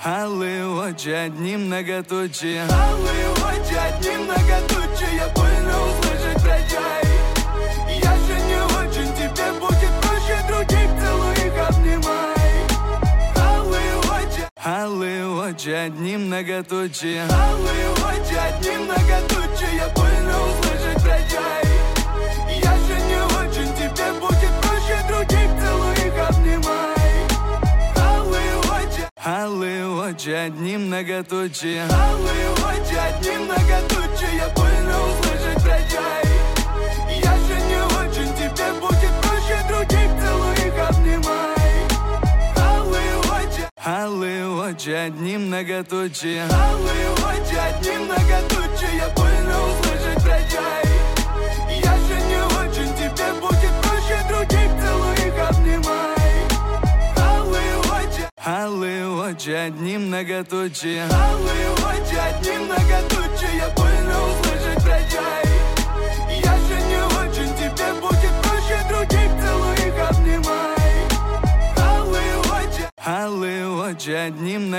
Алые очи, одни многоточие. Алые очи, одни многоточие. Больно услышать, прощай. Я же не очень, тебе будет проще других. Целуй их, обнимай. Алые очи, одни многоточие. Алые очи, одни многоточие. Больно услышать, прощай. Я же не очень, тебе будет проще других. Целуй их, обнимай. Алые очи, одни многоточие. Алые очи, одни многоточие. Больно услышать, прощай. Я же не очень, тебе будет проще других. Целуй их, обнимай. Алые очи, одни многоточие. Алые очи, одни многоточие. Больно услышать, прощай. Я же не очень, тебе будет проще других. Целуй их, обнимай. Алые очи, одни многоточие. Алые очи, одни многоточие. Больно услышать, прощай. Я же не очень, тебе будет проще других. Целуй их, обнимай. Алые очи, одни многоточие.